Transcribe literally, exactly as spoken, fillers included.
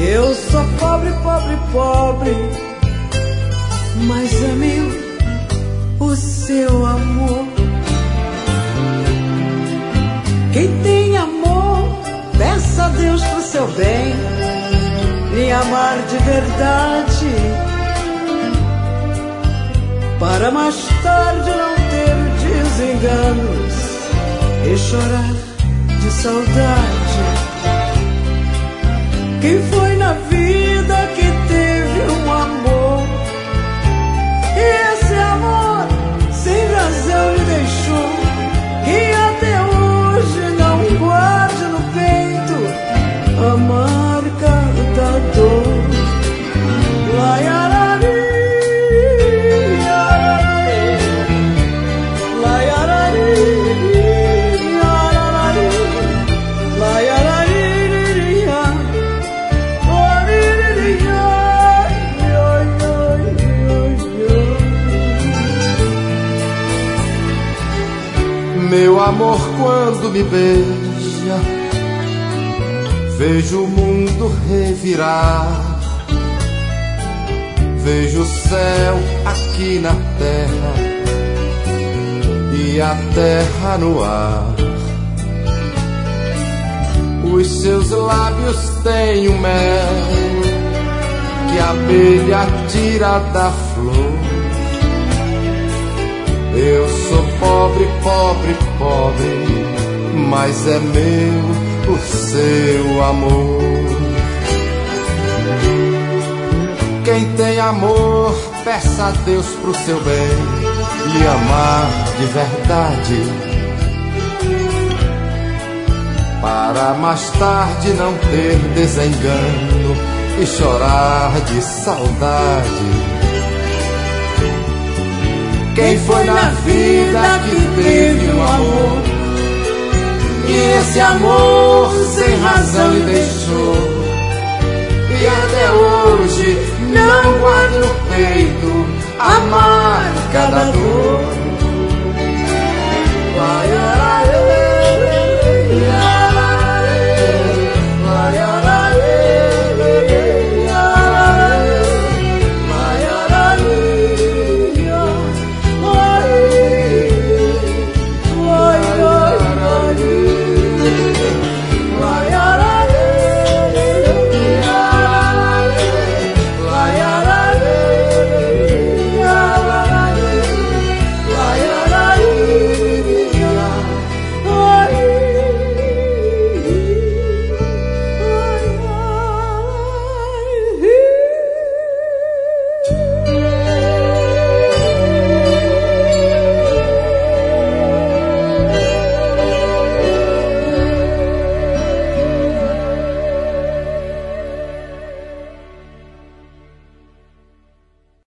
Eu sou pobre, pobre, pobre, mas é meu o seu amor. Quem tem amor, peça a Deus pro seu bem, lhe amar de verdade, para mais tarde não ter desenganos e chorar de saudade. Quem foi na vida que teve um amor e esse amor sem razão lhe deixou, que até hoje não guarde no peito a marca da dor. Laiarari, meu amor, quando me beija, vejo o mundo revirar, vejo o céu aqui na terra e a terra no ar. Os seus lábios têm o mel que a abelha tira da flor. Eu sou pobre, pobre, pobre, mas é meu o seu amor. Quem tem amor, peça a Deus pro seu bem, lhe amar de verdade, para mais tarde não ter desengano e chorar de saudade. Quem foi na vida que teve um amor e esse amor sem razão lhe deixou, e até hoje não guarda no peito a marca da dor.